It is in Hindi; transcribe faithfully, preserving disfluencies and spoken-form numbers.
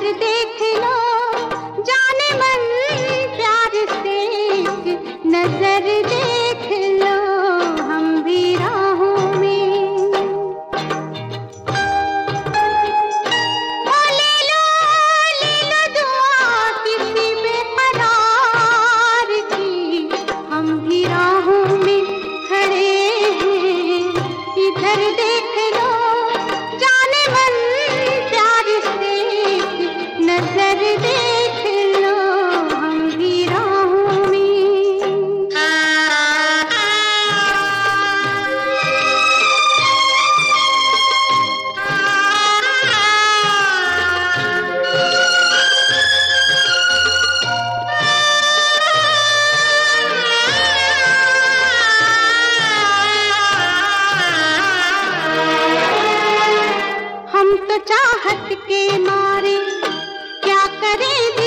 नजर देख लो, जाने मन प्यार से एक नजर देख लो, हम भी राहों में। ओ ले लो ले लो दुआ किसी बेकरार की, हम भी राहों में खड़े हैं, इधर देख लो, जाने मन प्यार से एक नजर देख लो, हम भी राहों में। हम तो चाहत के मारे क्या करें